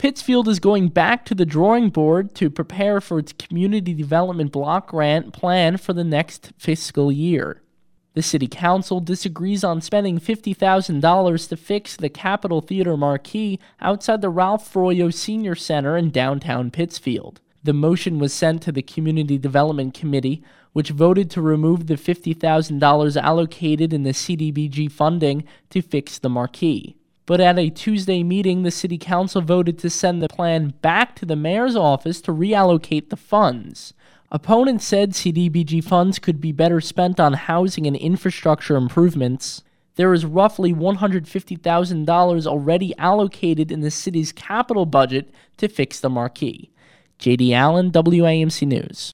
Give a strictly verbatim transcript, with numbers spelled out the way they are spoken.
Pittsfield is going back to the drawing board to prepare for its community development block grant plan for the next fiscal year. The city council disagrees on spending fifty thousand dollars to fix the Capitol Theater marquee outside the Ralph Froyo Senior Center in downtown Pittsfield. The motion was sent to the Community Development Committee, which voted to remove the fifty thousand dollars allocated in the C D B G funding to fix the marquee. But at a Tuesday meeting, the city council voted to send the plan back to the mayor's office to reallocate the funds. Opponents said C D B G funds could be better spent on housing and infrastructure improvements. There is roughly one hundred fifty thousand dollars already allocated in the city's capital budget to fix the marquee. J D Allen, W A M C News.